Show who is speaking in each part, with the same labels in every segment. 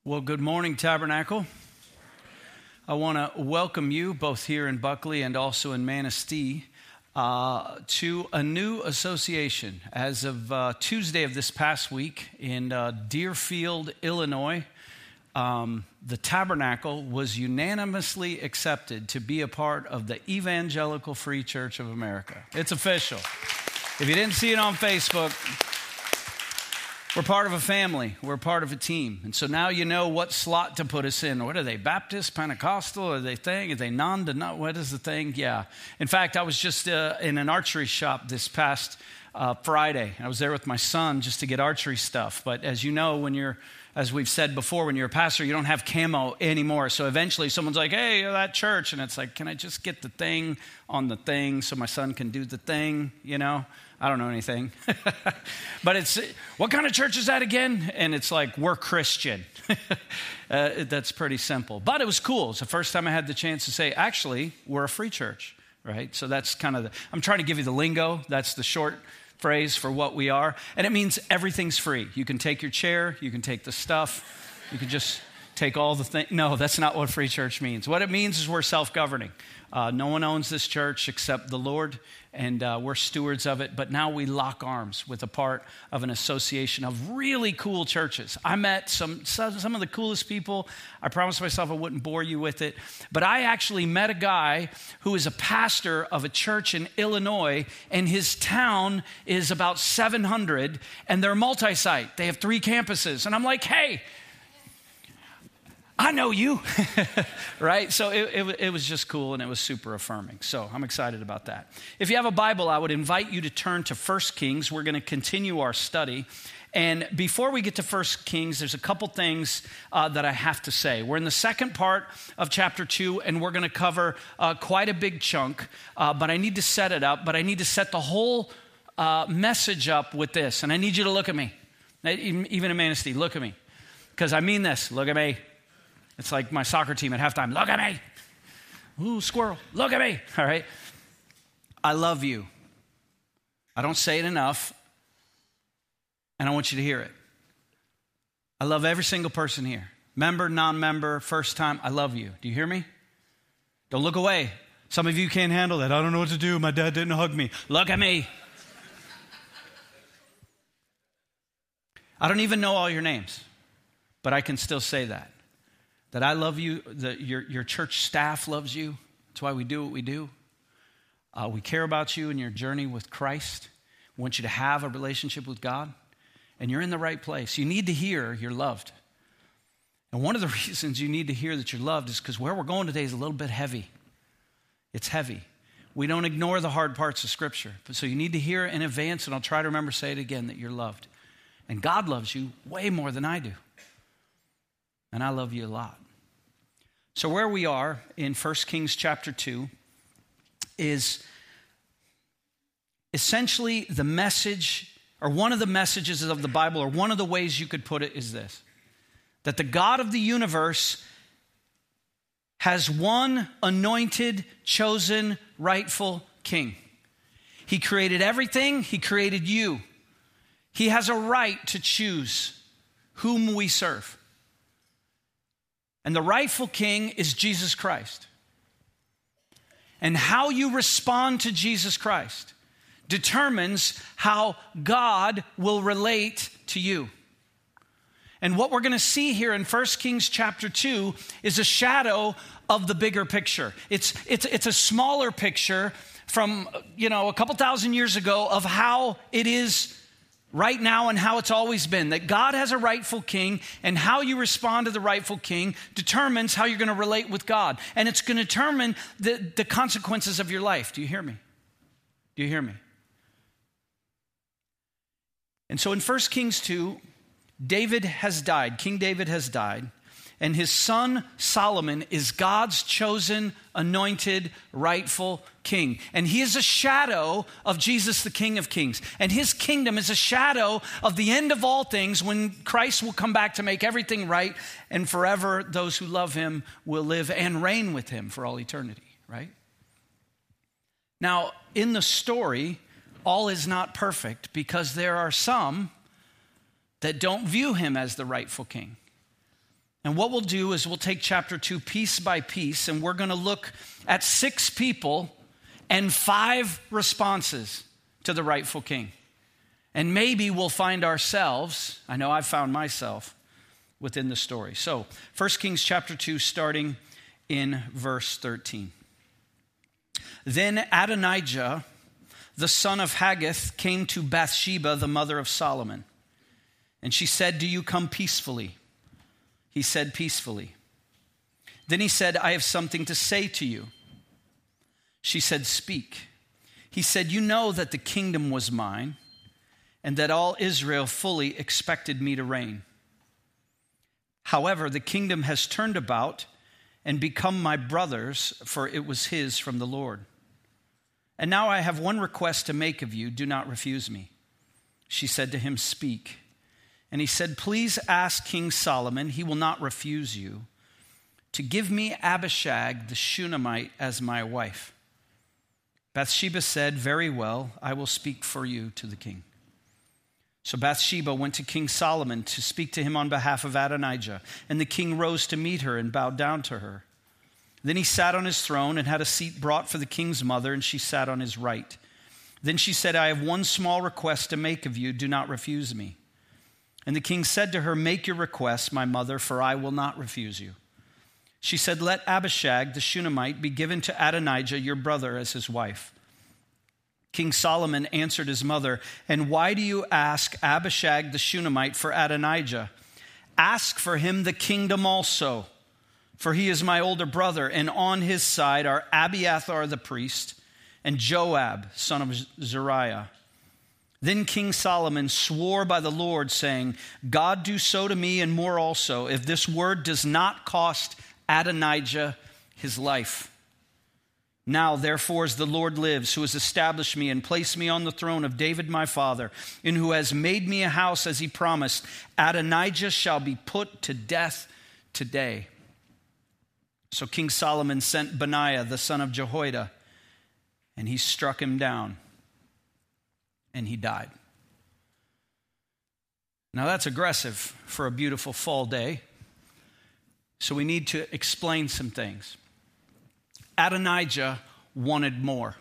Speaker 1: Well, good morning, Tabernacle. I want to welcome you both here in Buckley and also in Manistee to a new association. As of Tuesday of this past week in Deerfield, Illinois, the Tabernacle was unanimously accepted to be a part of the Evangelical Free Church of America. It's official. If you didn't see it on Facebook, we're part of a family. We're part of a team. And so now you know what slot to put us in. What are they, Baptist, Pentecostal? Are they thing? Are they non-denominational? What is the thing? Yeah. In fact, I was just in an archery shop this past Friday. I was there with my son just to get archery stuff. But as you know, as we've said before, when you're a pastor, you don't have camo anymore. So eventually someone's like, hey, you're that church. And it's like, can I just get the thing on the thing so my son can do the thing, you know? I don't know anything. But it's, what kind of church is that again? And it's like, we're Christian. That's pretty simple. But it was cool. It's the first time I had the chance to say, actually, we're a free church, right? So that's kind of I'm trying to give you the lingo. That's the short phrase for what we are. And it means everything's free. You can take your chair. You can take the stuff. You can just take all the things. No, that's not what free church means. What it means is we're self-governing. No one owns this church except the Lord, and we're stewards of it. But now we lock arms with a part of an association of really cool churches. I met some of the coolest people. I promised myself I wouldn't bore you with it. But I actually met a guy who is a pastor of a church in Illinois, and his town is about 700, and they're multi-site. They have 3 campuses. And I'm like, hey, I know you, right? So it was just cool, and it was super affirming. So I'm excited about that. If you have a Bible, I would invite you to turn to 1 Kings. We're going to continue our study. And before we get to 1 Kings, there's a couple things that I have to say. We're in the second part of chapter 2, and we're going to cover quite a big chunk. But I need to set it up. But I need to set the whole message up with this. And I need you to look at me. Even in Manistee, look at me. Because I mean this. Look at me. It's like my soccer team at halftime. Look at me. Ooh, squirrel. Look at me. All right. I love you. I don't say it enough, and I want you to hear it. I love every single person here. Member, non-member, first time. I love you. Do you hear me? Don't look away. Some of you can't handle that. I don't know what to do. My dad didn't hug me. Look at me. I don't even know all your names, but I can still say that I love you, that your church staff loves you. That's why we do what we do. We care about you and your journey with Christ. We want you to have a relationship with God, and you're in the right place. You need to hear you're loved. And one of the reasons you need to hear that you're loved is because where we're going today is a little bit heavy. It's heavy. We don't ignore the hard parts of Scripture. So you need to hear in advance, and I'll try to remember to say it again, that you're loved. And God loves you way more than I do. And I love you a lot. So where we are in 1 Kings chapter 2 is essentially the message, or one of the messages of the Bible, or one of the ways you could put it is this: that the God of the universe has one anointed, chosen, rightful king. He created everything. He created you. He has a right to choose whom we serve. And the rightful king is Jesus Christ. And how you respond to Jesus Christ determines how God will relate to you. And what we're going to see here in 1 Kings chapter 2 is a shadow of the bigger picture. It's a smaller picture from, a couple thousand years ago of how it is right now and how it's always been. That God has a rightful king, and how you respond to the rightful king determines how you're going to relate with God. And it's going to determine the consequences of your life. Do you hear me? Do you hear me? And so in 1 Kings 2, David has died. King David has died. And his son Solomon is God's chosen, anointed, rightful king. And he is a shadow of Jesus, the King of Kings. And his kingdom is a shadow of the end of all things, when Christ will come back to make everything right. And forever, those who love him will live and reign with him for all eternity, right? Now, in the story, all is not perfect, because there are some that don't view him as the rightful king. And what we'll do is we'll take chapter 2 piece by piece, and we're going to look at 6 people and 5 responses to the rightful king. And maybe we'll find ourselves, I know I've found myself, within the story. So 1 Kings chapter 2, starting in verse 13. Then Adonijah, the son of Haggith, came to Bathsheba, the mother of Solomon. And she said, "Do you come peacefully?" He said, "Peacefully." Then he said, "I have something to say to you." She said, "Speak." He said, "You know that the kingdom was mine, and that all Israel fully expected me to reign. However, the kingdom has turned about and become my brother's, for it was his from the Lord. And now I have one request to make of you. Do not refuse me." She said to him, "Speak." And he said, "Please ask King Solomon, he will not refuse you, to give me Abishag the Shunammite as my wife." Bathsheba said, "Very well, I will speak for you to the king." So Bathsheba went to King Solomon to speak to him on behalf of Adonijah. And the king rose to meet her and bowed down to her. Then he sat on his throne and had a seat brought for the king's mother, and she sat on his right. Then she said, "I have one small request to make of you. Do not refuse me." And the king said to her, "Make your request, my mother, for I will not refuse you." She said, "Let Abishag the Shunammite be given to Adonijah, your brother, as his wife." King Solomon answered his mother, "And why do you ask Abishag the Shunammite for Adonijah? Ask for him the kingdom also, for he is my older brother, and on his side are Abiathar the priest and Joab, son of Zeruiah." Then King Solomon swore by the Lord, saying, "God do so to me and more also, if this word does not cost Adonijah his life. Now, therefore, as the Lord lives, who has established me and placed me on the throne of David my father, and who has made me a house as he promised, Adonijah shall be put to death today." So King Solomon sent Benaiah, the son of Jehoiada, and he struck him down, and he died. Now that's aggressive for a beautiful fall day. So we need to explain some things. Adonijah wanted more.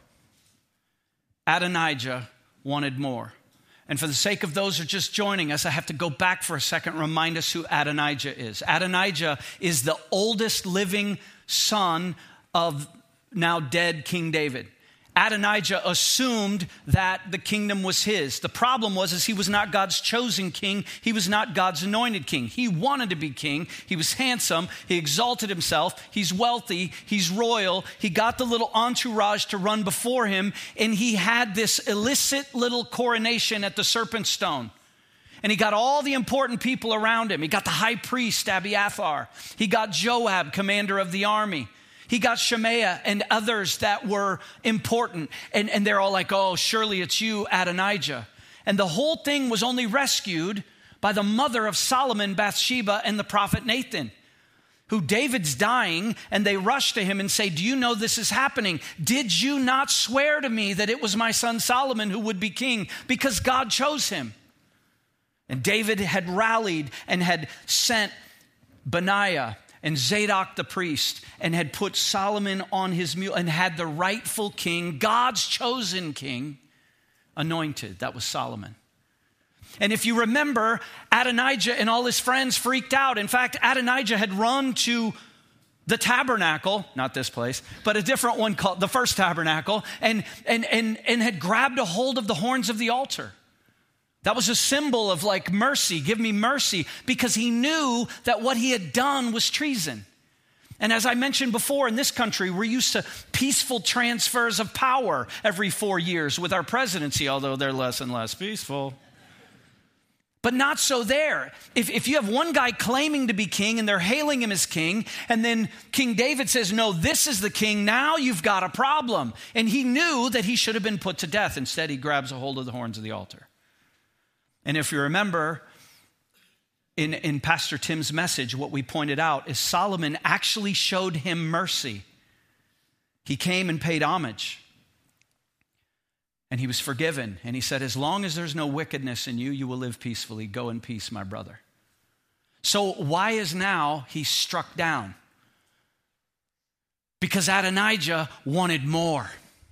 Speaker 1: Adonijah wanted more. And for the sake of those who are just joining us, I have to go back for a second and remind us who Adonijah is. Adonijah is the oldest living son of now dead King David. Adonijah assumed that the kingdom was his. The problem was he was not God's chosen king. He was not God's anointed king. He wanted to be king. He was handsome. He exalted himself. He's wealthy. He's royal. He got the little entourage to run before him, and he had this illicit little coronation at the Serpent Stone. And he got all the important people around him. He got the high priest, Abiathar. He got Joab, commander of the army. He got Shemaiah and others that were important. And they're all like, "Oh, surely it's you, Adonijah." And the whole thing was only rescued by the mother of Solomon, Bathsheba, and the prophet Nathan, who David's dying, and they rush to him and say, "Do you know this is happening? Did you not swear to me that it was my son Solomon who would be king? Because God chose him." And David had rallied and had sent Benaiah and Zadok the priest, and had put Solomon on his mule, and had the rightful king, God's chosen king, anointed. That was Solomon. And if you remember, Adonijah and all his friends freaked out. In fact, Adonijah had run to the tabernacle, not this place, but a different one called the first tabernacle, and had grabbed a hold of the horns of the altar. That was a symbol of like mercy, give me mercy, because he knew that what he had done was treason. And as I mentioned before, in this country, we're used to peaceful transfers of power every 4 years with our presidency, although they're less and less peaceful. But not so there. If you have one guy claiming to be king and they're hailing him as king, and then King David says, "No, this is the king," now you've got a problem. And he knew that he should have been put to death. Instead, he grabs a hold of the horns of the altar. And if you remember, in Pastor Tim's message, what we pointed out is Solomon actually showed him mercy. He came and paid homage. And he was forgiven. And he said, "As long as there's no wickedness in you, you will live peacefully. Go in peace, my brother." So why is now he struck down? Because Adonijah wanted more.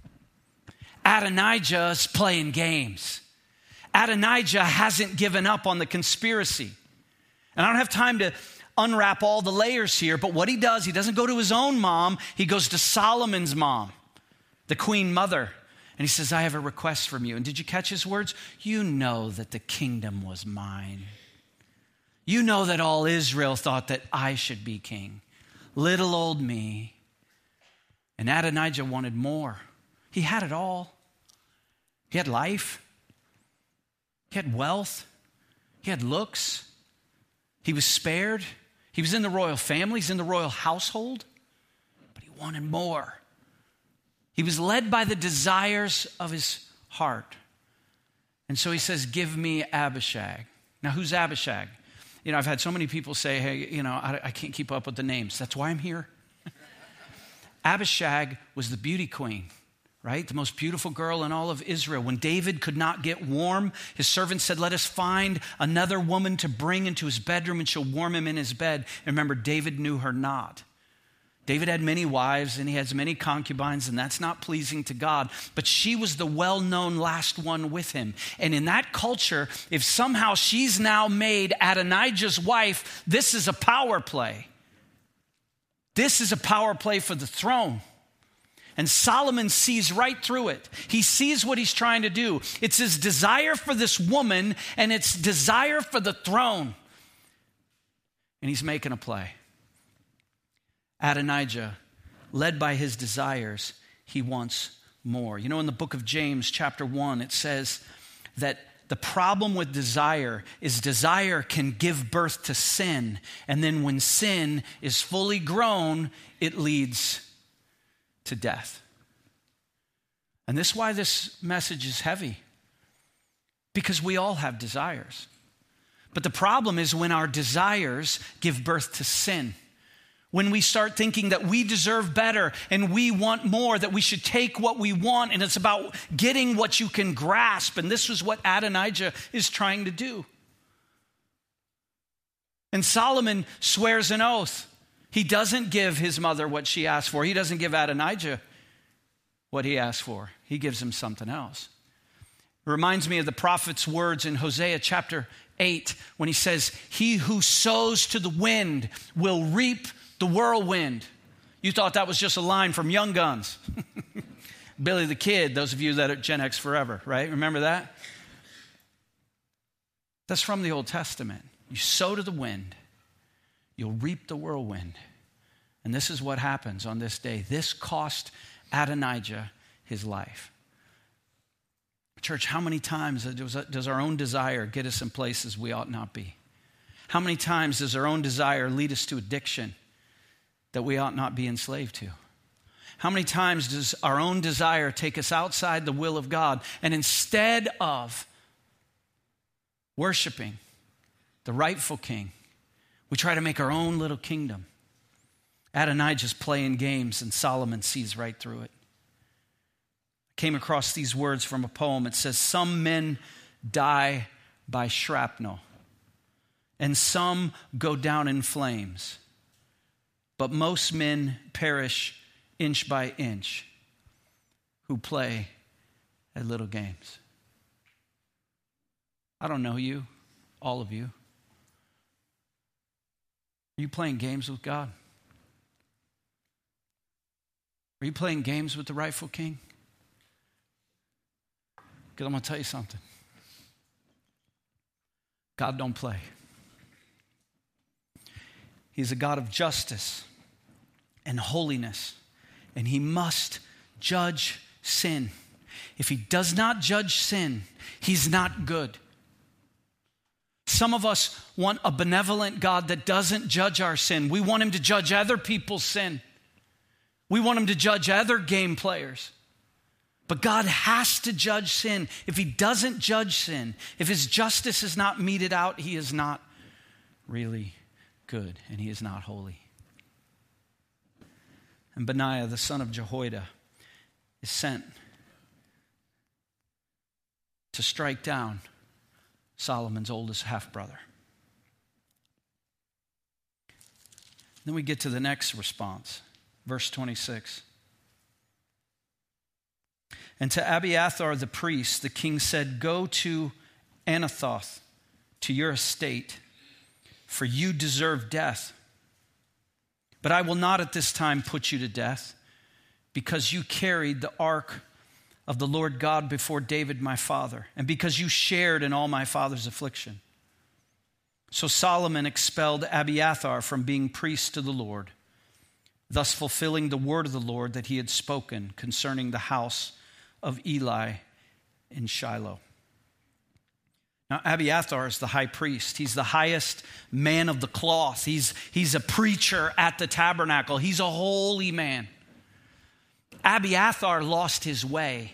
Speaker 1: Adonijah's playing games. Adonijah hasn't given up on the conspiracy. And I don't have time to unwrap all the layers here, but what he does, he doesn't go to his own mom, he goes to Solomon's mom, the queen mother. And he says, I have a request from you. And did you catch his words? You know that the kingdom was mine. You know that all Israel thought that I should be king. Little old me. And Adonijah wanted more. He had it all. He had life. He had wealth. He had looks. He was spared. He was in the royal family. He's in the royal household. But he wanted more. He was led by the desires of his heart. And so he says, give me Abishag. Now, who's Abishag? You know, I've had so many people say, hey, you know, I can't keep up with the names. That's why I'm here. Abishag was the beauty queen, right? The most beautiful girl in all of Israel. When David could not get warm, his servant said, let us find another woman to bring into his bedroom and she'll warm him in his bed. And remember, David knew her not. David had many wives and he has many concubines, and that's not pleasing to God. But she was the well-known last one with him. And in that culture, if somehow she's now made Adonijah's wife, this is a power play. This is a power play for the throne. And Solomon sees right through it. He sees what he's trying to do. It's his desire for this woman and it's desire for the throne. And he's making a play. Adonijah, led by his desires, he wants more. You know, in the book of James, chapter 1, it says that the problem with desire is desire can give birth to sin. And then when sin is fully grown, it leads to death. And this is why this message is heavy. Because we all have desires. But the problem is when our desires give birth to sin. When we start thinking that we deserve better and we want more, that we should take what we want, and it's about getting what you can grasp. And this is what Adonijah is trying to do. And Solomon swears an oath. He doesn't give his mother what she asked for. He doesn't give Adonijah what he asked for. He gives him something else. It reminds me of the prophet's words in Hosea chapter 8 when he says, he who sows to the wind will reap the whirlwind. You thought that was just a line from Young Guns. Billy the Kid, those of you that are Gen X forever, right? Remember that? That's from the Old Testament. You sow to the wind, you'll reap the whirlwind. And this is what happens on this day. This cost Adonijah his life. Church, how many times does our own desire get us in places we ought not be? How many times does our own desire lead us to addiction that we ought not be enslaved to? How many times does our own desire take us outside the will of God, and instead of worshiping the rightful king, we try to make our own little kingdom? Adonijah's playing games, and Solomon sees right through it. I came across these words from a poem. It says, some men die by shrapnel, and some go down in flames. But most men perish inch by inch who play at little games. I don't know you, all of you. Are you playing games with God? Are you playing games with the rightful king? Because I'm going to tell you something. God don't play. He's a God of justice and holiness, and he must judge sin. If he does not judge sin, he's not good. Some of us want a benevolent God that doesn't judge our sin. We want him to judge other people's sin. We want him to judge other game players. But God has to judge sin. If he doesn't judge sin, if his justice is not meted out, he is not really good, and he is not holy. And Benaiah, the son of Jehoiada, is sent to strike down Solomon's oldest half-brother. Then we get to the next response, verse 26. And to Abiathar the priest, the king said, "Go to Anathoth, to your estate, for you deserve death. But I will not at this time put you to death, because you carried the ark of the Lord God before David my father, and because you shared in all my father's affliction." So Solomon expelled Abiathar from being priest to the Lord, thus fulfilling the word of the Lord that he had spoken concerning the house of Eli in Shiloh. Now, Abiathar is the high priest. He's the highest man of the cloth. He's a preacher at the tabernacle. He's a holy man. Abiathar lost his way.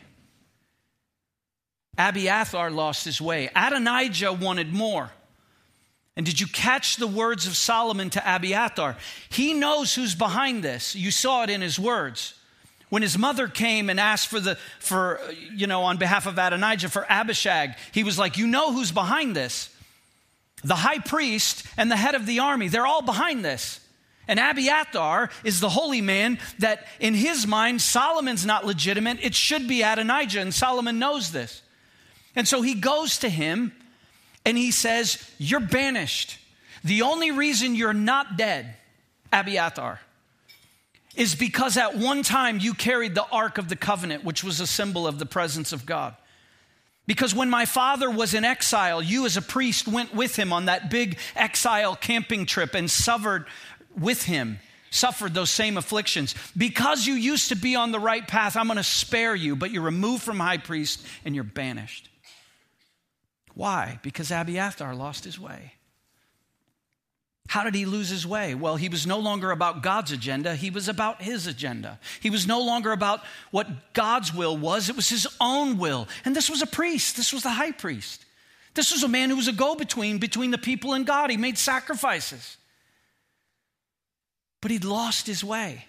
Speaker 1: Abiathar lost his way. Adonijah wanted more. And did you catch the words of Solomon to Abiathar? He knows who's behind this. You saw it in his words. When his mother came and asked on behalf of Adonijah for Abishag, he was like, you know who's behind this. The high priest and the head of the army, they're all behind this. And Abiathar is the holy man that in his mind, Solomon's not legitimate. It should be Adonijah, and Solomon knows this. And so he goes to him and he says, "You're banished. The only reason you're not dead, Abiathar, is because at one time you carried the Ark of the Covenant, which was a symbol of the presence of God. Because when my father was in exile, you as a priest went with him on that big exile camping trip and suffered those same afflictions. Because you used to be on the right path, I'm going to spare you, but you're removed from high priest and you're banished." Why? Because Abiathar lost his way. How did he lose his way? Well, he was no longer about God's agenda. He was about his agenda. He was no longer about what God's will was. It was his own will. And this was a priest. This was the high priest. This was a man who was a go-between between the people and God. He made sacrifices. But he'd lost his way.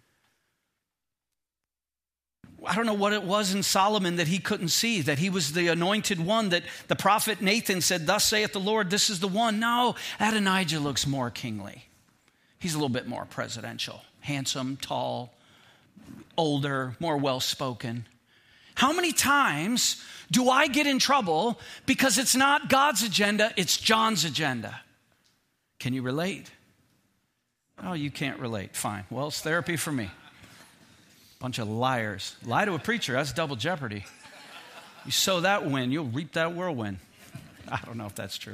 Speaker 1: I don't know what it was in Solomon that he couldn't see, that he was the anointed one, that the prophet Nathan said, "Thus saith the Lord, this is the one." No, Adonijah looks more kingly. He's a little bit more presidential, handsome, tall, older, more well-spoken. How many times do I get in trouble because it's not God's agenda, it's John's agenda? Can you relate? Oh, you can't relate. Fine. Well, it's therapy for me. Bunch of liars. Lie to a preacher, that's double jeopardy. You sow that wind, you'll reap that whirlwind. I don't know if that's true.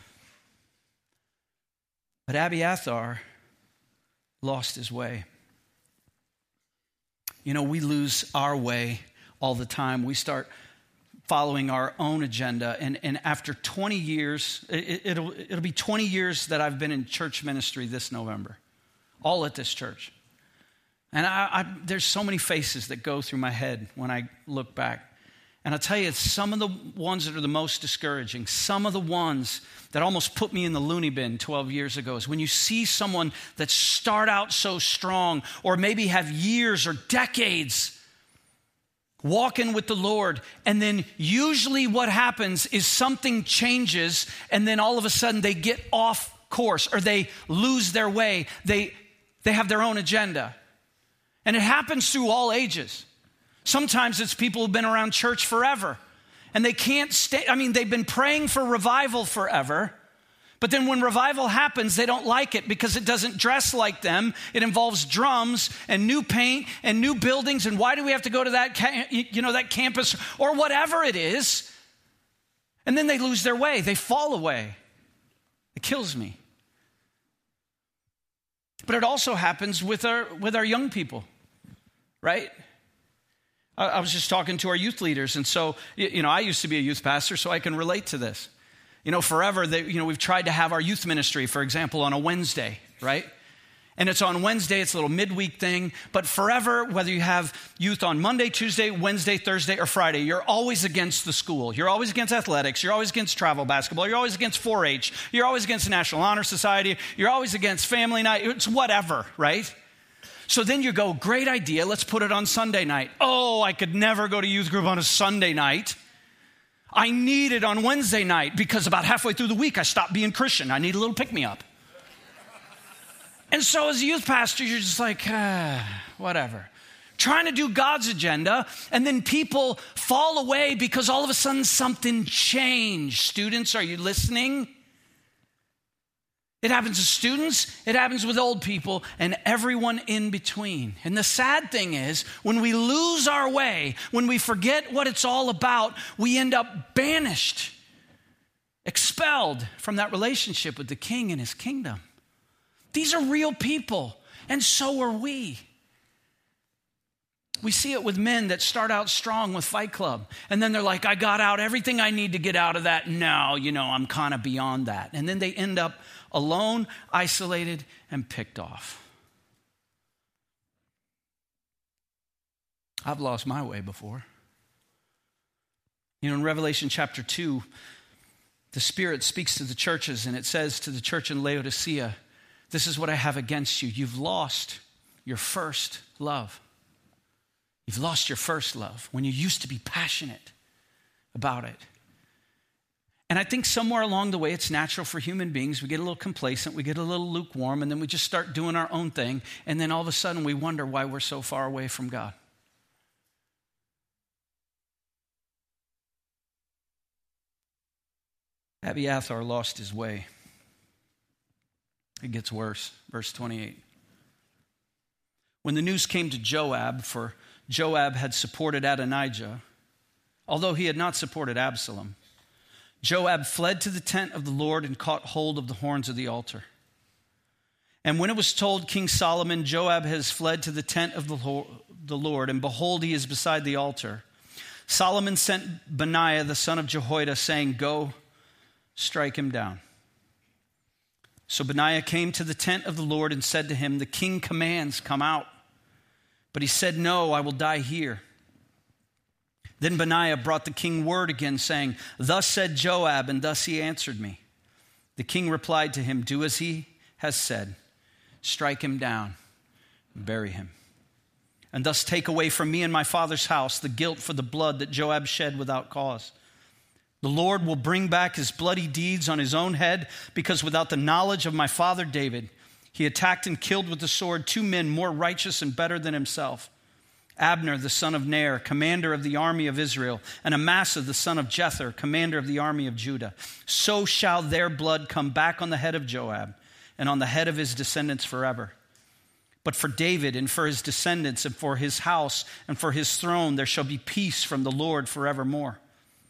Speaker 1: But Abiathar lost his way. You know, we lose our way all the time. We start following our own agenda. And after 20 years, it'll be 20 years that I've been in church ministry this November, all at this church. And there's so many faces that go through my head when I look back. And I'll tell you, some of the ones that are the most discouraging, some of the ones that almost put me in the loony bin 12 years ago is when you see someone that start out so strong or maybe have years or decades walking with the Lord, and then usually what happens is something changes and then all of a sudden they get off course or they lose their way. They have their own agenda. And it happens through all ages. Sometimes it's people who've been around church forever and they can't stay. I mean, they've been praying for revival forever, but then when revival happens, they don't like it because it doesn't dress like them. It involves drums and new paint and new buildings. And why do we have to go to that campus or whatever it is? And then they lose their way. They fall away. It kills me. But it also happens with our young people, right? I was just talking to our youth leaders, and so, I used to be a youth pastor, so I can relate to this. Forever, we've tried to have our youth ministry, for example, on a Wednesday, right? And it's on Wednesday, it's a little midweek thing, but forever, whether you have youth on Monday, Tuesday, Wednesday, Thursday, or Friday, you're always against the school. You're always against athletics. You're always against travel basketball. You're always against 4-H. You're always against the National Honor Society. You're always against family night. It's whatever, right? So then you go, great idea, let's put it on Sunday night. Oh, I could never go to youth group on a Sunday night. I need it on Wednesday night because about halfway through the week, I stopped being Christian. I need a little pick-me-up. And so as a youth pastor, you're just like, whatever. Trying to do God's agenda, and then people fall away because all of a sudden something changed. Students, are you listening? It happens to students, it happens with old people, and everyone in between. And the sad thing is, when we lose our way, when we forget what it's all about, we end up banished, expelled from that relationship with the King and his kingdom. These are real people, and so are we. We see it with men that start out strong with Fight Club. And then they're like, I got out everything I need to get out of that. Now, I'm kind of beyond that. And then they end up alone, isolated, and picked off. I've lost my way before. In Revelation chapter 2, the Spirit speaks to the churches, and it says to the church in Laodicea, this is what I have against you. You've lost your first love. You've lost your first love when you used to be passionate about it. And I think somewhere along the way, it's natural for human beings. We get a little complacent, we get a little lukewarm, and then we just start doing our own thing. And then all of a sudden, we wonder why we're so far away from God. Abiathar lost his way. It gets worse. Verse 28. When the news came to Joab, for Joab had supported Adonijah, although he had not supported Absalom, Joab fled to the tent of the Lord and caught hold of the horns of the altar. And when it was told King Solomon, Joab has fled to the tent of the Lord, and behold, he is beside the altar, Solomon sent Benaiah, the son of Jehoiada, saying, go, strike him down. So Benaiah came to the tent of the Lord and said to him, the king commands, come out. But he said, no, I will die here. Then Benaiah brought the king word again, saying, thus said Joab, and thus he answered me. The king replied to him, do as he has said, strike him down and bury him. And thus take away from me and my father's house the guilt for the blood that Joab shed without cause. The Lord will bring back his bloody deeds on his own head, because without the knowledge of my father David, he attacked and killed with the sword 2 men more righteous and better than himself. Abner, the son of Ner, commander of the army of Israel, and Amasa, the son of Jether, commander of the army of Judah. So shall their blood come back on the head of Joab and on the head of his descendants forever. But for David and for his descendants and for his house and for his throne, there shall be peace from the Lord forevermore.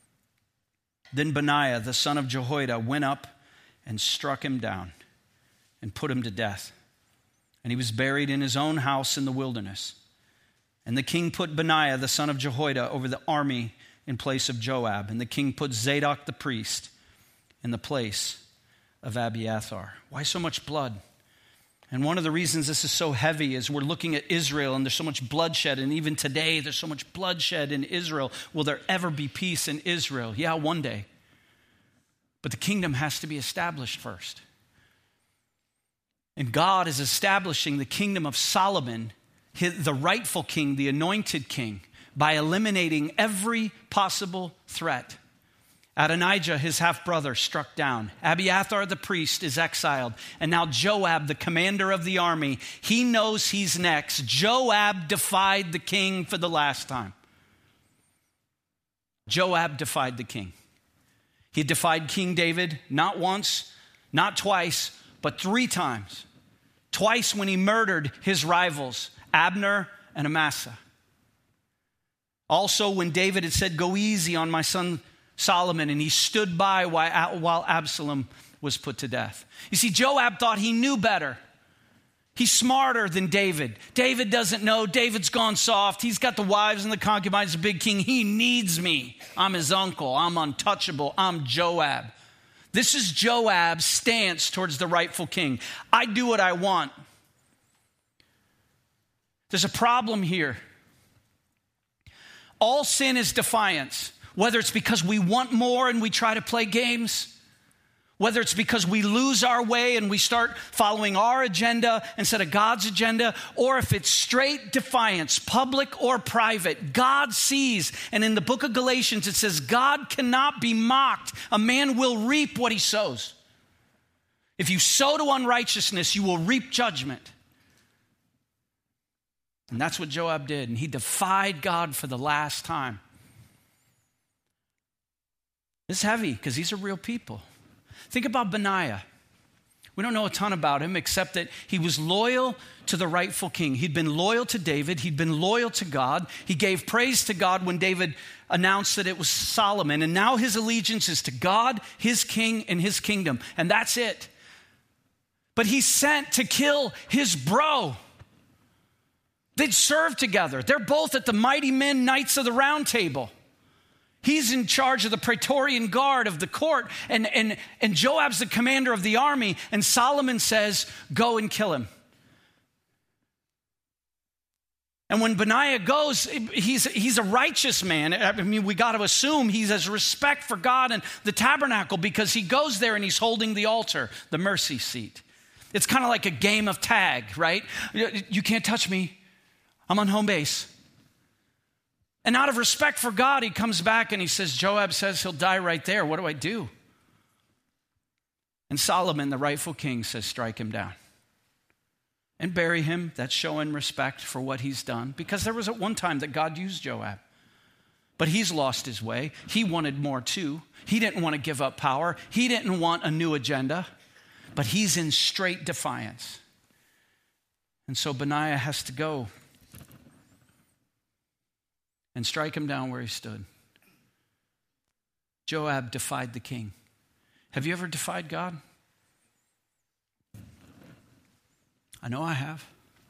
Speaker 1: Then Benaiah, the son of Jehoiada, went up and struck him down and put him to death. And he was buried in his own house in the wilderness. And the king put Benaiah, the son of Jehoiada, over the army in place of Joab. And the king put Zadok the priest in the place of Abiathar. Why so much blood? And one of the reasons this is so heavy is we're looking at Israel, and there's so much bloodshed. And even today, there's so much bloodshed in Israel. Will there ever be peace in Israel? Yeah, one day. But the kingdom has to be established first. And God is establishing the kingdom of Solomon, the rightful king, the anointed king, by eliminating every possible threat. Adonijah, his half-brother, struck down. Abiathar the priest is exiled. And now Joab, the commander of the army, he knows he's next. Joab defied the king for the last time. Joab defied the king. He defied King David not once, not twice, but 3 times. Twice when he murdered his rivals, Abner and Amasa. Also when David had said, go easy on my son Solomon, and he stood by while Absalom was put to death. You see, Joab thought he knew better. He's smarter than David. David doesn't know. David's gone soft. He's got the wives and the concubines, the big king. He needs me. I'm his uncle. I'm untouchable. I'm Joab. This is Joab's stance towards the rightful king. I do what I want. There's a problem here. All sin is defiance. Whether it's because we want more and we try to play games, whether it's because we lose our way and we start following our agenda instead of God's agenda, or if it's straight defiance, public or private, God sees. And in the book of Galatians, it says, God cannot be mocked. A man will reap what he sows. If you sow to unrighteousness, you will reap judgment. And that's what Joab did. And he defied God for the last time. It's heavy because these are real people. Think about Benaiah. We don't know a ton about him except that he was loyal to the rightful king. He'd been loyal to David. He'd been loyal to God. He gave praise to God when David announced that it was Solomon. And now his allegiance is to God, his king, and his kingdom. And that's it. But he's sent to kill his bro. They'd served together. They're both at the Mighty Men Knights of the Round Table. He's in charge of the Praetorian Guard of the court, and Joab's the commander of the army, and Solomon says, go and kill him. And when Benaiah goes, he's a righteous man. I mean, we got to assume he has respect for God and the tabernacle because he goes there and he's holding the altar, the mercy seat. It's kind of like a game of tag, right? You can't touch me. I'm on home base. And out of respect for God, he comes back and he says, Joab says he'll die right there. What do I do? And Solomon, the rightful king, says, strike him down and bury him. That's showing respect for what he's done. Because there was at one time that God used Joab. But he's lost his way. He wanted more too. He didn't want to give up power. He didn't want a new agenda. But he's in straight defiance. And so Benaiah has to go and strike him down where he stood. Joab defied the king. Have you ever defied God? I know I have.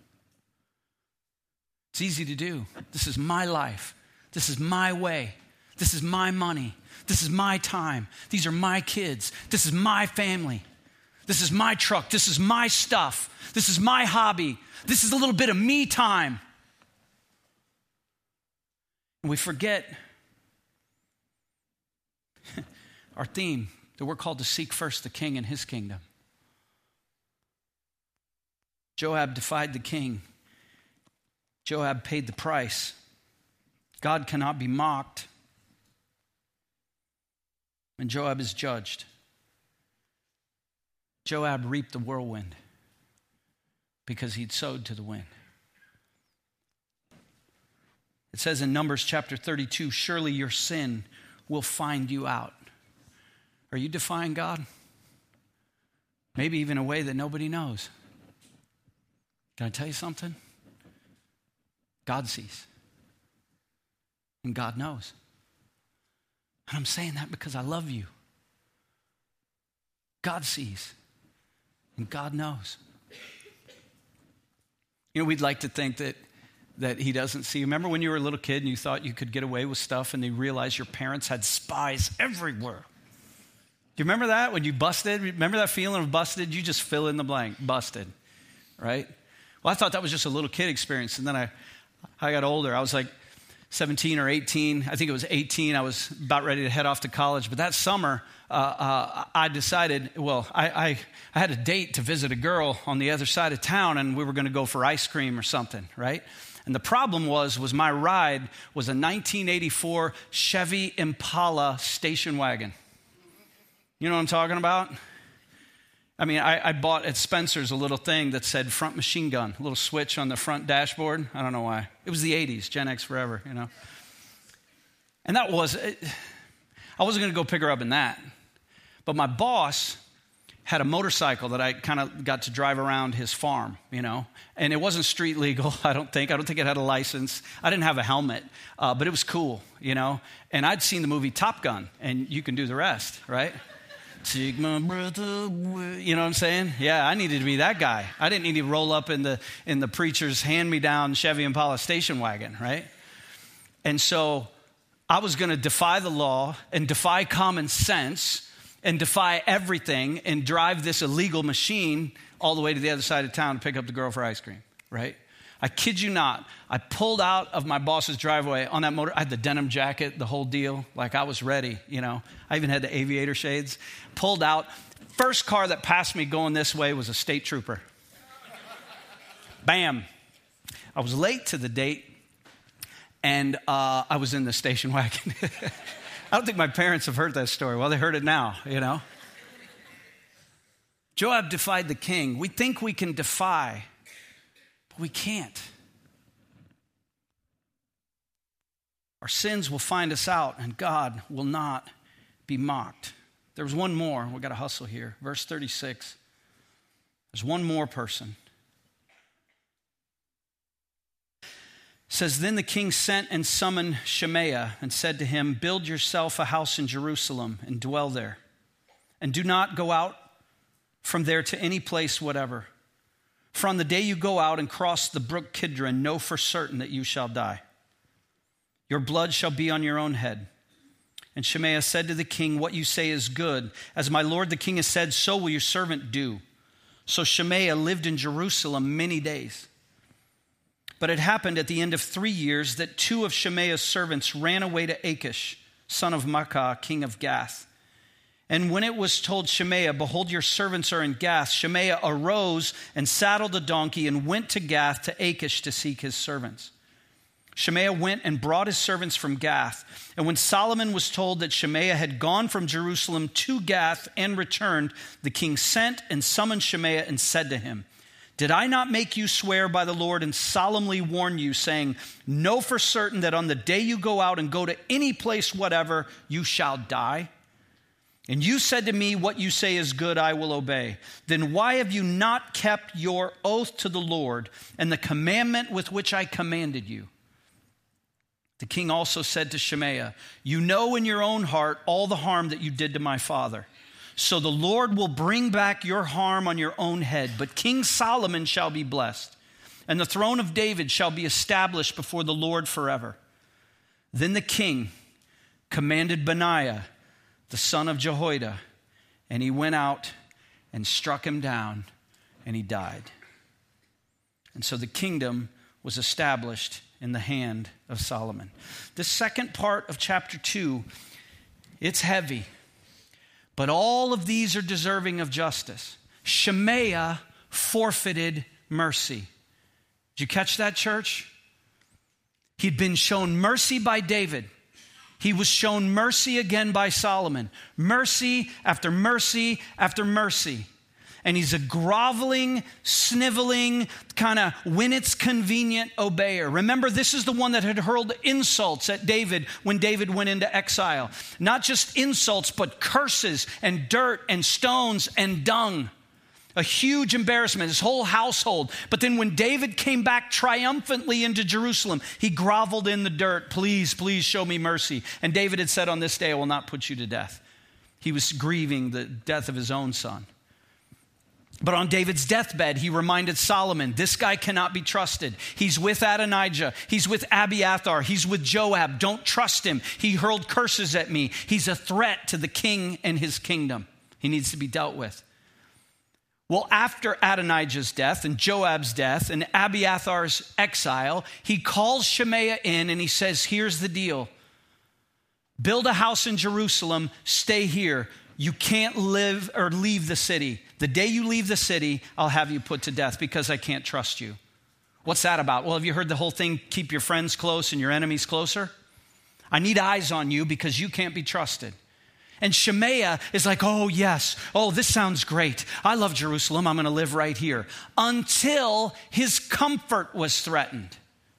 Speaker 1: It's easy to do. This is my life. This is my way. This is my money. This is my time. These are my kids. This is my family. This is my truck. This is my stuff. This is my hobby. This is a little bit of me time. And we forget our theme that we're called to seek first the king and his kingdom. Joab defied the king. Joab paid the price. God cannot be mocked. And Joab is judged. Joab reaped the whirlwind because he'd sowed to the wind. It says in Numbers chapter 32, surely your sin will find you out. Are you defying God? Maybe even a way that nobody knows. Can I tell you something? God sees. And God knows. And I'm saying that because I love you. God sees. And God knows. You know, we'd like to think that he doesn't see. Remember when you were a little kid and you thought you could get away with stuff and you realized your parents had spies everywhere? Do you remember that when you busted? Remember that feeling of busted? You just fill in the blank, busted, right? Well, I thought that was just a little kid experience. And then I got older. I was like 17 or 18. I think it was 18. I was about ready to head off to college. But that summer, I decided, I had a date to visit a girl on the other side of town, and we were going to go for ice cream or something, right? And the problem was my ride was a 1984 Chevy Impala station wagon. You know what I'm talking about? I mean, I bought at Spencer's a little thing that said front machine gun, a little switch on the front dashboard. I don't know why. It was the 80s, Gen X forever, you know. And I wasn't going to go pick her up in that. But my boss had a motorcycle that I kind of got to drive around his farm, you know. And it wasn't street legal, I don't think. I don't think it had a license. I didn't have a helmet, but it was cool, you know. And I'd seen the movie Top Gun, and you can do the rest, right? Take my breath away. You know what I'm saying? Yeah, I needed to be that guy. I didn't need to roll up in the preacher's hand-me-down Chevy Impala station wagon, right? And so I was going to defy the law and defy common sense and defy everything and drive this illegal machine all the way to the other side of town to pick up the girl for ice cream, right? I kid you not. I pulled out of my boss's driveway on that motor. I had the denim jacket, the whole deal. Like I was ready, you know. I even had the aviator shades. Pulled out. First car that passed me going this way was a state trooper. Bam. I was late to the date, and I was in the station wagon. I don't think my parents have heard that story. Well, they heard it now, you know. Joab defied the king. We think we can defy, but we can't. Our sins will find us out, and God will not be mocked. There was one more. We've got to hustle here. Verse 36. There's one more person. It says, then the king sent and summoned Shemaiah and said to him, build yourself a house in Jerusalem and dwell there, and do not go out from there to any place whatever. For on the day you go out and cross the brook Kidron, know for certain that you shall die. Your blood shall be on your own head. And Shemaiah said to the king, what you say is good. As my lord the king has said, so will your servant do. So Shemaiah lived in Jerusalem many days. But it happened at the end of 3 years that 2 of Shemaiah's servants ran away to Achish, son of Maacah, king of Gath. And when it was told Shemaiah, behold, your servants are in Gath, Shemaiah arose and saddled a donkey and went to Gath to Achish to seek his servants. Shemaiah went and brought his servants from Gath. And when Solomon was told that Shemaiah had gone from Jerusalem to Gath and returned, the king sent and summoned Shemaiah and said to him, did I not make you swear by the Lord and solemnly warn you, saying, know for certain that on the day you go out and go to any place whatever, you shall die? And you said to me, what you say is good, I will obey. Then why have you not kept your oath to the Lord and the commandment with which I commanded you? The king also said to Shemaiah, you know in your own heart all the harm that you did to my father. So the Lord will bring back your harm on your own head. But King Solomon shall be blessed, and the throne of David shall be established before the Lord forever. Then the king commanded Benaiah, the son of Jehoiada, and he went out and struck him down, and he died. And so the kingdom was established in the hand of Solomon. The second part of chapter 2, it's heavy, but all of these are deserving of justice. Shemaiah forfeited mercy. Did you catch that, church? He'd been shown mercy by David. He was shown mercy again by Solomon. Mercy after mercy after mercy. And he's a groveling, sniveling, kind of when it's convenient obeyer. Remember, this is the one that had hurled insults at David when David went into exile. Not just insults, but curses and dirt and stones and dung. A huge embarrassment, his whole household. But then when David came back triumphantly into Jerusalem, he groveled in the dirt. Please, please show me mercy. And David had said, on this day, I will not put you to death. He was grieving the death of his own son. But on David's deathbed, he reminded Solomon, this guy cannot be trusted. He's with Adonijah. He's with Abiathar. He's with Joab. Don't trust him. He hurled curses at me. He's a threat to the king and his kingdom. He needs to be dealt with. Well, after Adonijah's death and Joab's death and Abiathar's exile, he calls Shemaiah in and he says, here's the deal. Build a house in Jerusalem. Stay here. You can't live or leave the city. The day you leave the city, I'll have you put to death because I can't trust you. What's that about? Well, have you heard the whole thing, keep your friends close and your enemies closer? I need eyes on you because you can't be trusted. And Shemaiah is like, oh, yes. Oh, this sounds great. I love Jerusalem. I'm going to live right here. Until his comfort was threatened.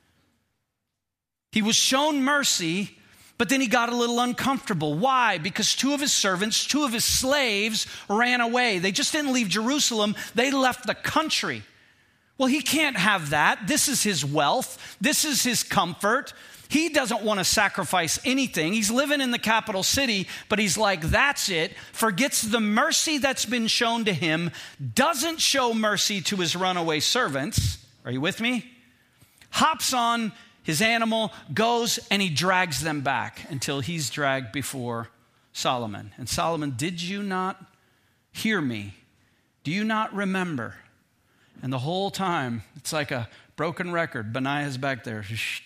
Speaker 1: He was shown mercy, but then he got a little uncomfortable. Why? Because 2 of his servants, 2 of his slaves ran away. They just didn't leave Jerusalem. They left the country. Well, he can't have that. This is his wealth. This is his comfort. He doesn't want to sacrifice anything. He's living in the capital city, but he's like, that's it. Forgets the mercy that's been shown to him. Doesn't show mercy to his runaway servants. Are you with me? Hops on his animal, goes, and he drags them back until he's dragged before Solomon. And Solomon, did you not hear me? Do you not remember? And the whole time, it's like a broken record. Benaiah's back there.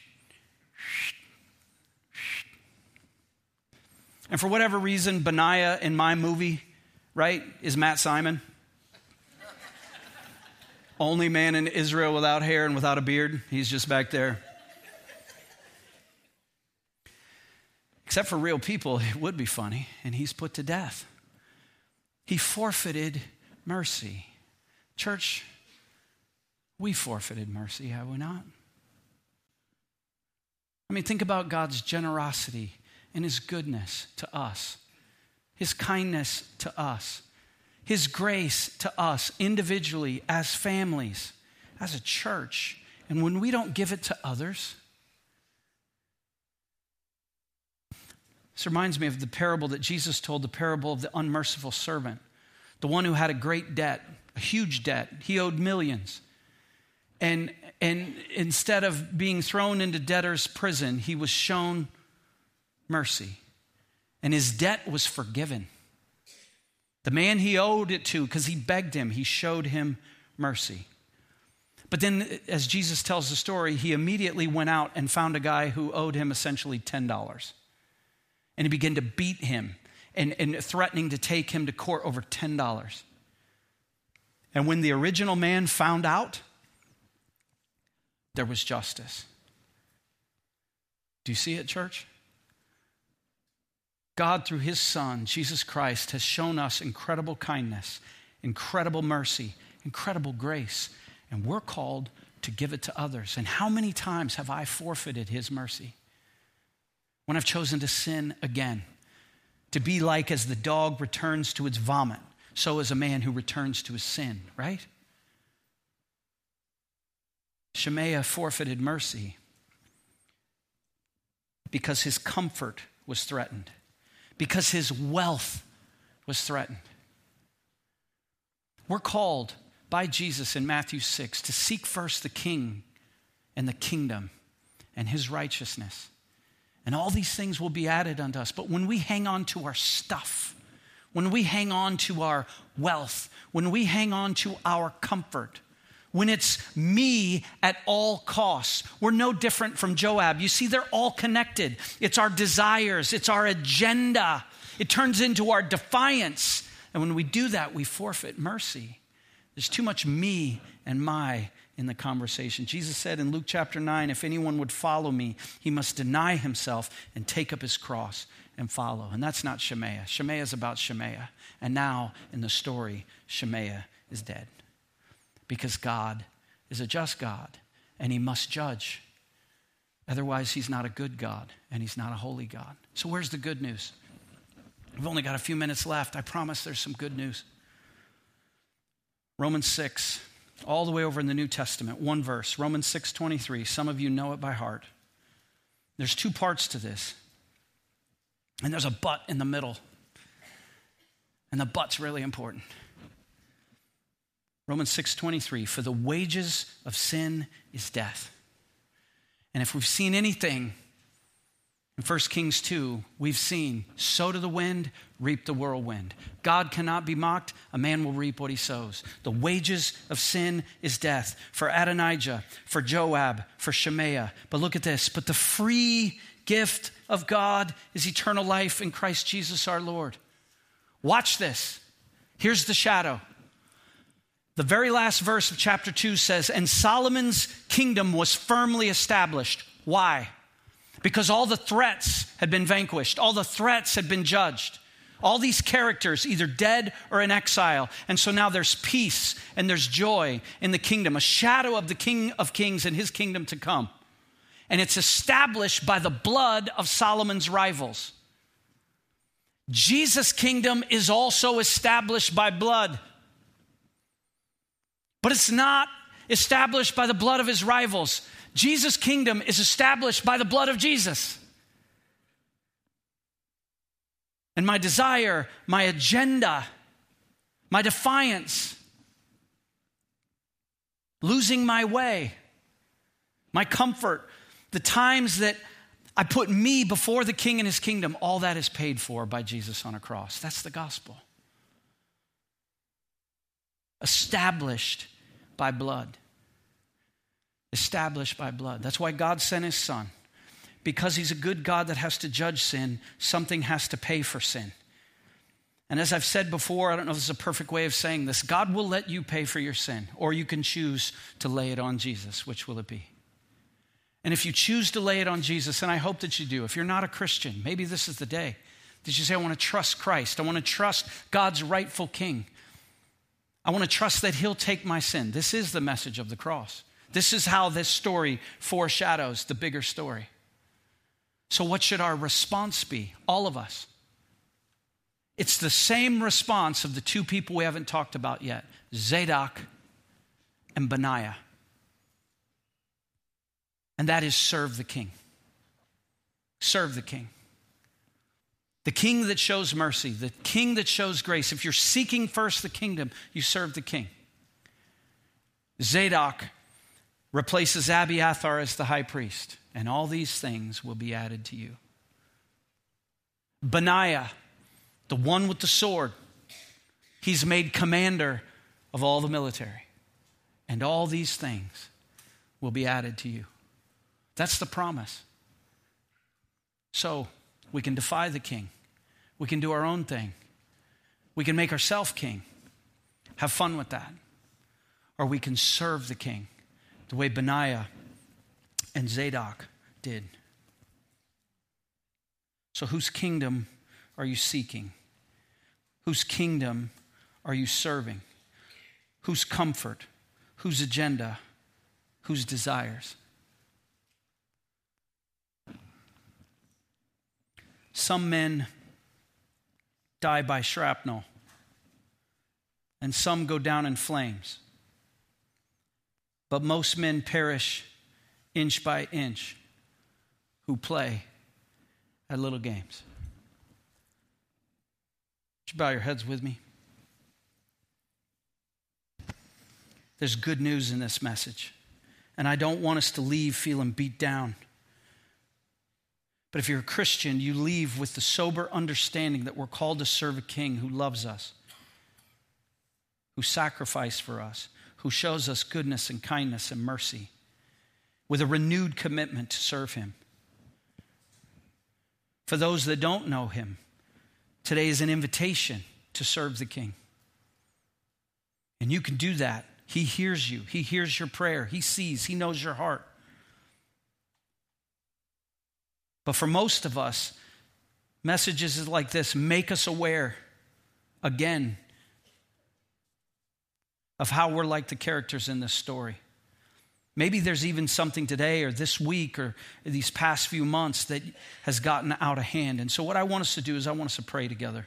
Speaker 1: And for whatever reason, Benaiah in my movie, right, is Matt Simon. Only man in Israel without hair and without a beard. He's just back there. Except for real people, it would be funny. And he's put to death. He forfeited mercy. Church, we forfeited mercy, have we not? I mean, think about God's generosity and his goodness to us, his kindness to us, his grace to us individually, as families, as a church. And when we don't give it to others, this reminds me of the parable that Jesus told, the parable of the unmerciful servant, the one who had a great debt, a huge debt. He owed millions. And instead of being thrown into debtor's prison, he was shown mercy. And his debt was forgiven. The man he owed it to, because he begged him, he showed him mercy. But then, as Jesus tells the story, he immediately went out and found a guy who owed him essentially $10. And he began to beat him and threatening to take him to court over $10. And when the original man found out, there was justice. Do you see it, church? God, through his Son, Jesus Christ, has shown us incredible kindness, incredible mercy, incredible grace, and we're called to give it to others. And how many times have I forfeited his mercy? When I've chosen to sin again, to be like as the dog returns to its vomit, so is a man who returns to his sin, right? Shemaiah forfeited mercy because his comfort was threatened, because his wealth was threatened. We're called by Jesus in Matthew 6 to seek first the king and the kingdom and his righteousness. And all these things will be added unto us. But when we hang on to our stuff, when we hang on to our wealth, when we hang on to our comfort, when it's me at all costs, we're no different from Joab. You see, they're all connected. It's our desires. It's our agenda. It turns into our defiance. And when we do that, we forfeit mercy. There's too much me and my in the conversation. Jesus said in Luke chapter 9, if anyone would follow me, he must deny himself and take up his cross and follow. And that's not Shemaiah. Shemaiah is about Shemaiah. And now in the story, Shemaiah is dead. Because God is a just God and he must judge. Otherwise, he's not a good God and he's not a holy God. So where's the good news? We've only got a few minutes left. I promise there's some good news. Romans 6, all the way over in the New Testament, one verse, Romans 6:23. Some of you know it by heart. There's two parts to this. And there's a but in the middle. And the but's really important. Romans 6:23, for the wages of sin is death. And if we've seen anything in 1 Kings 2, we've seen, sow to the wind, reap the whirlwind. God cannot be mocked. A man will reap what he sows. The wages of sin is death. For Adonijah, for Joab, for Shemaiah. But look at this. But the free gift of God is eternal life in Christ Jesus our Lord. Watch this. Here's the shadow. The very last verse of chapter 2 says, and Solomon's kingdom was firmly established. Why? Because all the threats had been vanquished. All the threats had been judged. All these characters either dead or in exile. And so now there's peace and there's joy in the kingdom, a shadow of the King of Kings and his kingdom to come. And it's established by the blood of Solomon's rivals. Jesus' kingdom is also established by blood. But it's not established by the blood of his rivals. Jesus' kingdom is established by the blood of Jesus. And my desire, my agenda, my defiance, losing my way, my comfort, the times that I put me before the king and his kingdom, all that is paid for by Jesus on a cross. That's the gospel. Established by blood. Established by blood. That's why God sent his son. Because he's a good God that has to judge sin, something has to pay for sin. And as I've said before, I don't know if this is a perfect way of saying this, God will let you pay for your sin, or you can choose to lay it on Jesus. Which will it be? And if you choose to lay it on Jesus, and I hope that you do, if you're not a Christian, maybe this is the day that you say, I want to trust Christ. I want to trust God's rightful king. I want to trust that he'll take my sin. This is the message of the cross. This is how this story foreshadows the bigger story. So what should our response be? All of us. It's the same response of the two people we haven't talked about yet, Zadok and Benaiah. And that is serve the king. Serve the king. The king that shows mercy, the king that shows grace. If you're seeking first the kingdom, you serve the king. Zadok replaces Abiathar as the high priest, and all these things will be added to you. Benaiah, the one with the sword, he's made commander of all the military, and all these things will be added to you. That's the promise. So we can defy the king. We can do our own thing. We can make ourselves king. Have fun with that. Or we can serve the king the way Benaiah and Zadok did. So whose kingdom are you seeking? Whose kingdom are you serving? Whose comfort? Whose agenda? Whose desires? Some men die by shrapnel, and some go down in flames. But most men perish inch by inch who play at little games. Would you bow your heads with me? There's good news in this message, and I don't want us to leave feeling beat down. But if you're a Christian, you leave with the sober understanding that we're called to serve a king who loves us, who sacrificed for us, who shows us goodness and kindness and mercy, with a renewed commitment to serve him. For those that don't know him, today is an invitation to serve the king. And you can do that. He hears you. He hears your prayer. He sees. He knows your heart. But for most of us, messages like this make us aware again of how we're like the characters in this story. Maybe there's even something today or this week or these past few months that has gotten out of hand. And so what I want us to do is I want us to pray together.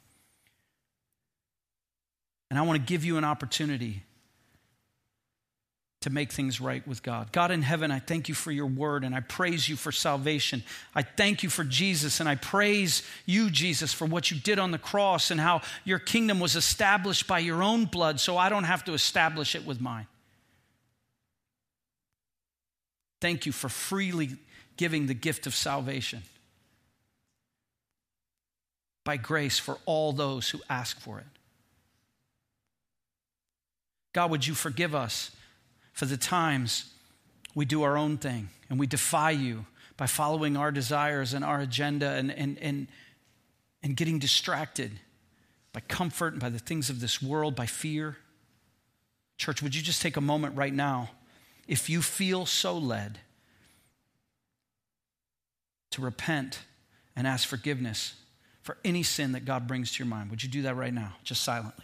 Speaker 1: And I want to give you an opportunity to make things right with God. God in heaven, I thank you for your word, and I praise you for salvation. I thank you for Jesus, and I praise you, Jesus, for what you did on the cross and how your kingdom was established by your own blood, so I don't have to establish it with mine. Thank you for freely giving the gift of salvation by grace for all those who ask for it. God, would you forgive us for the times we do our own thing and we defy you by following our desires and our agenda and getting distracted by comfort and by the things of this world, by fear. Church, would you just take a moment right now, if you feel so led, to repent and ask forgiveness for any sin that God brings to your mind? Would you do that right now, just silently?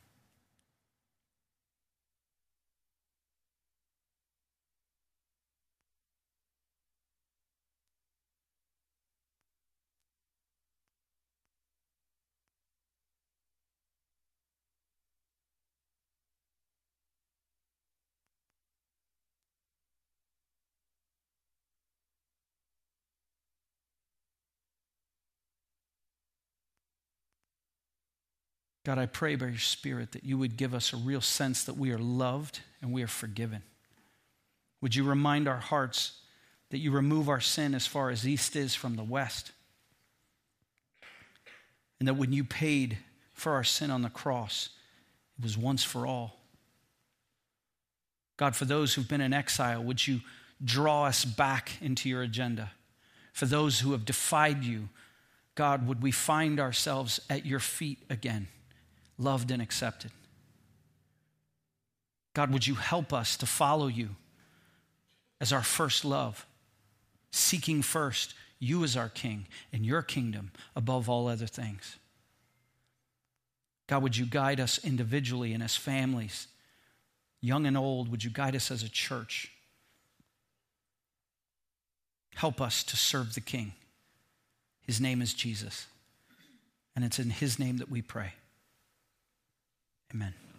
Speaker 1: God, I pray by your Spirit that you would give us a real sense that we are loved and we are forgiven. Would you remind our hearts that you remove our sin as far as east is from the west? And that when you paid for our sin on the cross, it was once for all. God, for those who've been in exile, would you draw us back into your agenda? For those who have defied you, God, would we find ourselves at your feet again, loved and accepted? God, would you help us to follow you as our first love, seeking first you as our King and your kingdom above all other things? God, would you guide us individually and as families, young and old? Would you guide us as a church? Help us to serve the King. His name is Jesus, and it's in his name that we pray. Amen.